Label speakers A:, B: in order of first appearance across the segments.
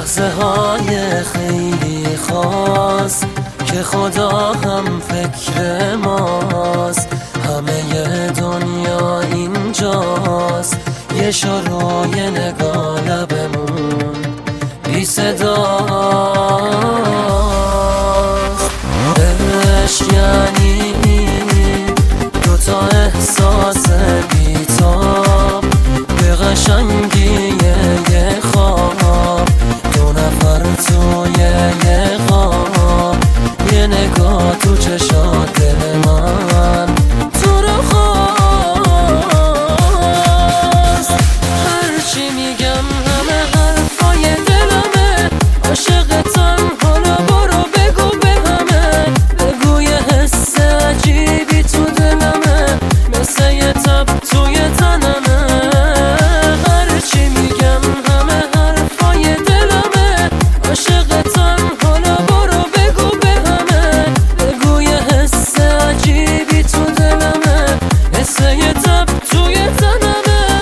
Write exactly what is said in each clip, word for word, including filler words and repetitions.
A: لحظه های خیلی خاص که خدا هم فکر ماست، همه دنیا اینجاست، یه شروع یه نگاه لبمون بی صداست. عشق یعنی دوتا احساس بی‌تاب به قشنگی یه خواب، دو نفر توی یه خواب، یه نگاه تو چشات دل من تو رو خواست. هرچی میگم همه حرفای دلمه، عاشقتم حالا برو بگو به همه، بگو یه حس عجیبی تو دلمه، مثل یه تب توی تنمه. هرچی میگم همه حرفای دلمه، عاشقتم حالا برو بگو به همه، بگو یه حس عجیبی تو دلمه، مثل یه تب توی تنمه.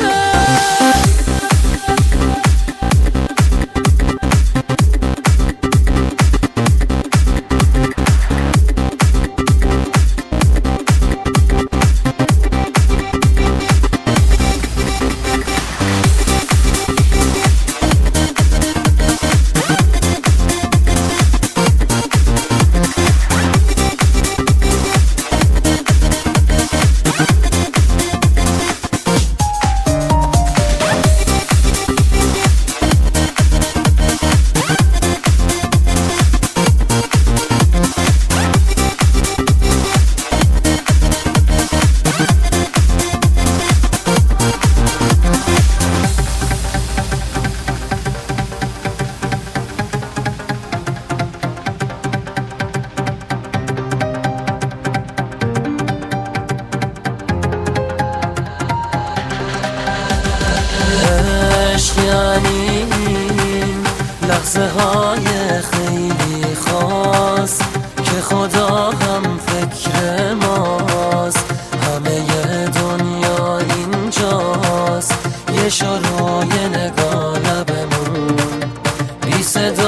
A: یعنی لحظه های خیلی خاص که خدا هم فکر ماست، همه دنیا اینجاست، یه شروع یه نگاه لبمون بی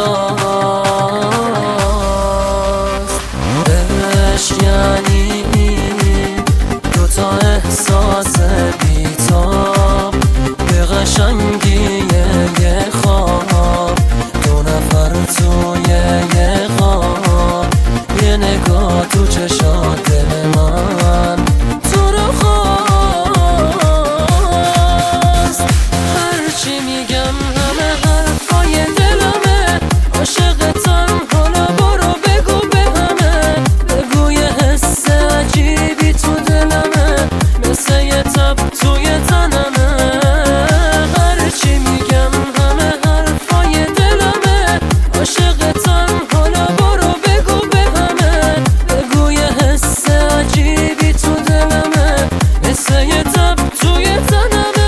A: صداست. عشق یعنی دوتا احساس بی‌تاب به قشنگی یه خواب، دو نفر توی یه خواب، یه نگاه تو چشات دل من تو رو خواست. هرچی میگم همه حرفای دلمه، عاشقتم حالا برو بگو به همه، بگو یه حس عجیبی تو دلمه، مثل یه تب توی تنمه. هرچی میگم همه حرفای دلمه، عاشقتم حالا برو بگو به همه، بگو یه حس عجیبی تو دلمه، مثل یه تب توی تنمه.